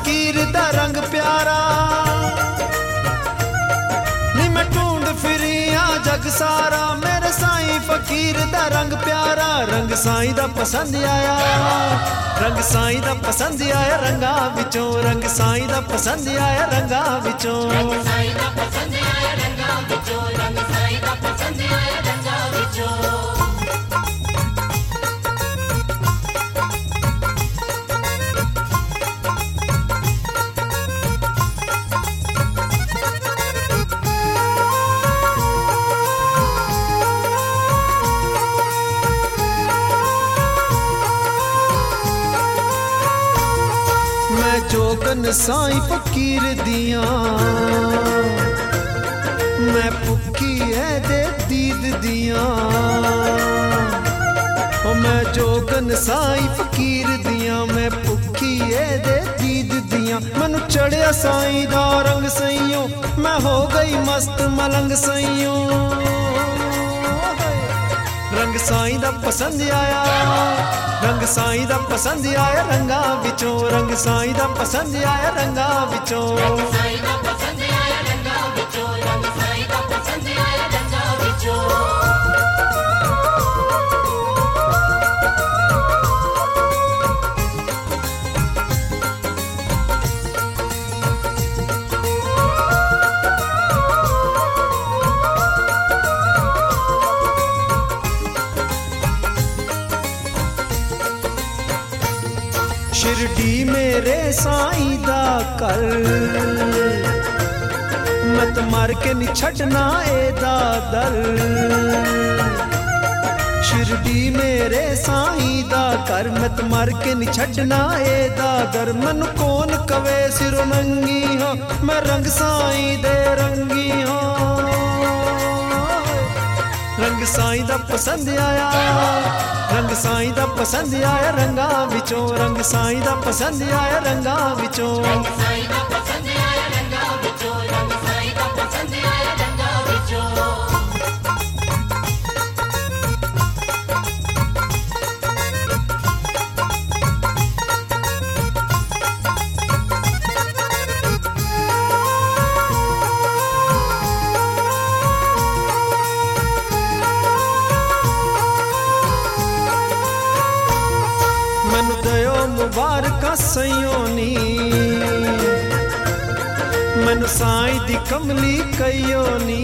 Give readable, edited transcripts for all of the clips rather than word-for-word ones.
फकीर दा रंग प्यारा नी मैं ढूंढ फिरी जग सारा मेरे साईं फकीर दा रंग प्यारा रंग साईं दा पसंद आया रंग साईं दा पसंद आया रंगा विचों रंग साईं दा पसंद आया रंगा विचों रंग साईं दा पसंद आया रंगा विचों रंग साईं दा पसंद आया रंगा विचों जोगन साईं फकीर दिया मैं भुखी है दे दीद दिया मैं जोगन साईं फकीर दिया मैं भुखी है दे दीद दिया मैनू चढ़िया साईं दा रंग सईयों मैं हो गई मस्त मलंग सईयों रंग साईं दा पसंद आया रंग साईं दा पसंद आया रंगा विचों रंग साईं दा पसंद आया रंगा विचों रंग साईं दा पसंद आया रंगा विचों रंग साईं दा पसंद आया रंगा विचों शिरडी मेरे साईं दा कर मत मार के नी छड़ना एदा दर शिरडी मेरे साईं दा कर मत मार के नी छड़ना एदा दर मन कौन कवे सिरो नंगी हाँ मैं रंग साईं दे रंगी हाँ रंग साईं दा पसंद आया रंग साईं दा पसंद आया रंगा विचों रंग साईं दा पसंद आया रंगा विचों रंग साईं दा पसंद आया रंगा विचों रंग साईं दा पसंद आया रंगा विचों मुबारका सयोनी मैनू साईं दी कमली कयोनी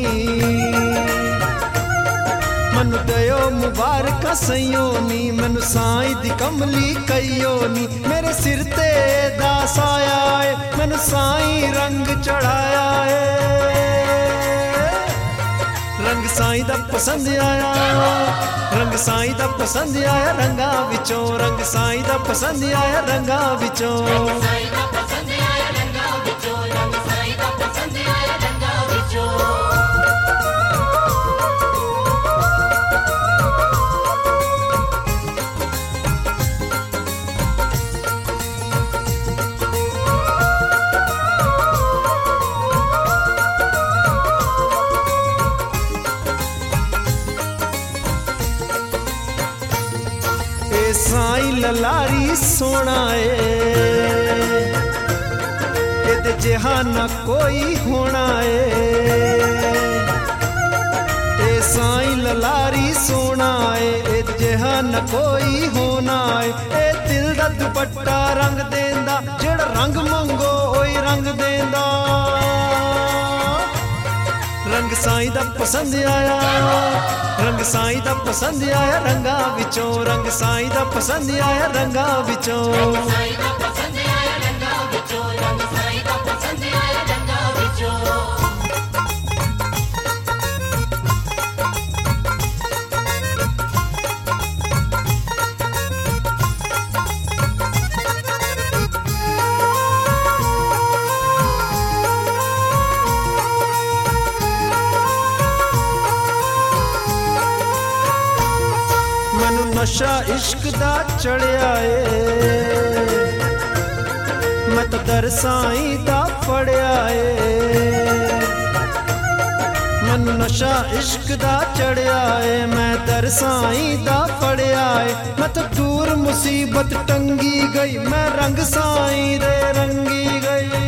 मैनू दयो मुबारका सयोनी मैनू साईं दी कमली कयोनी मेरे सिर ते दास आया है मैनू साईं रंग चढ़ाया है रंग साईं दा पसंद आया रंग साईं दा पसंद आया रंगा विचों रंग साईं दा पसंद आया रंगा विचों रंग साईं दा पसंद आया रंगा विचों रंग साईं दा पसंद आया रंगा विचों साईं ललारी सोना ए जिहा ना कोई होना ए साईं ललारी सोना ए जिहा ना कोई होना ए दिल दा दुपट्टा रंग देंदा जेड़ा रंग मंगो ओही रंग देंदा रंग साईं दा पसंद आया रंग साईं दा पसंद आया रंगा विचों रंग साईं दा पसंद आया रंगा विचों रंग साईं दा पसंद आया रंगा विचों रंग साईं दा पसंद आया रंगा विचों नशा इश्क दा चढ़िया मैं तो दर साईं दा फड़िया मन मैनू नशा इश्क दा चढ़िया है, मैं दर साईं दा फड़िया है। मैं तो दूर मुसीबत टंगी गई, मैं रंग साईं दे रंगी गई।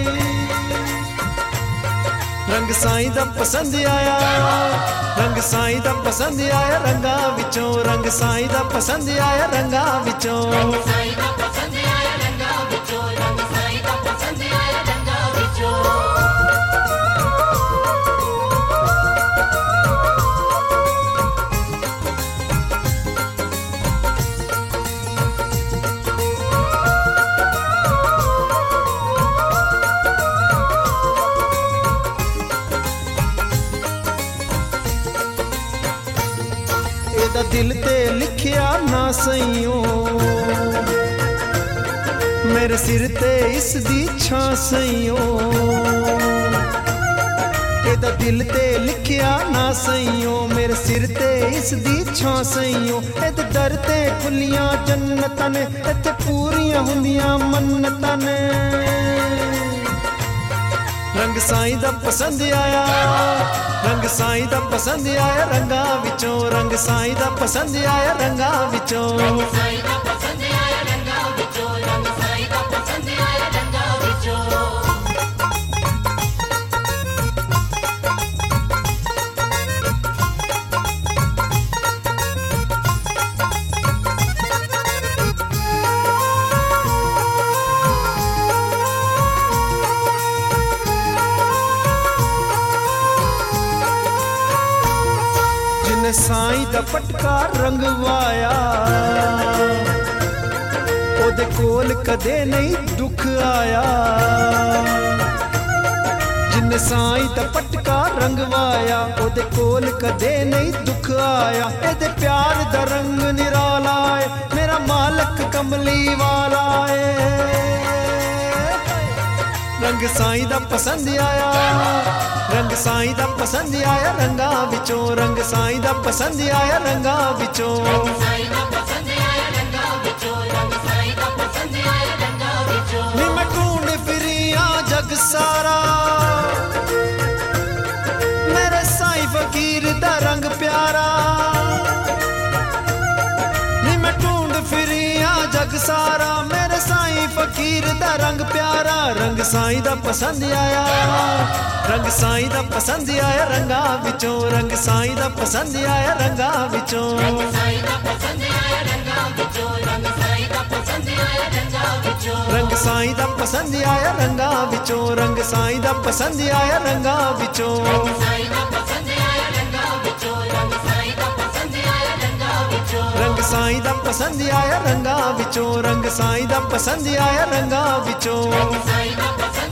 रंग साईं दा पसंद आया, रंग साईं दा पसंद आया रंगा विचों, रंग साईं दा पसंद आया रंगा विचों। एदा दिल ते लिखिया ना सईयों, मेरे सिर ते इस दी छां सईयों। एदा दिल ते लिखिया ना सईयों, मेरे सिर ते इस दी छां सईयों। एदे दर ते खुलियां जन्नतां ने, इत्थे पूरियां हुंदियां मन्नतां ने। रंग साईं दा पसंद आया, रंग साईं दा पसंद आया रंगा विचों, रंग साईं दा पसंद आया रंगा विचों। जिन्ने साईं दा पटका रंगवाया, ओदे कोल कदे नहीं दुख आया। जिन्ने साईं दा पटका रंगवाया, ओदे कोल कदे नहीं दुख आया। एदे प्यार दा रंग निराला है, मेरा मालक कमली वाला है। रंग साईं दा पसंद आया, रंग साईं दा पसंद आया रंगा विचों, रंग साईं दा पसंद आया रंगा विचों। नी मैं ढूंढ फिरिया जग सारा, मेरे साईं फकीर दा रंग प्यारा। नी मैं ढूंढ फिरिया जग सारा, मेरे साईं फकीर दा रंग प्यारा। रंग साईं दा पसंद आया, रंग साईं दा पसंद आया रंगा विचों, रंग साईं दा पसंद आया रंगा विचों। रंग साईं दा पसंद आया रंगा विचों, रंग साईं दा पसंद आया रंगा विचों। रंग साईं दा पसंद आया रंगा विचों, रंग साईं दा पसंद आया रंगा विचों। रंग साईं दा पसंद आया रंगा विचों, रंग साईं दा पसंद आया रंगा विचों। रंग साईं दा पसंद आया रंगा विचों, रंग साईं दा पसंद आया रंगा विचों।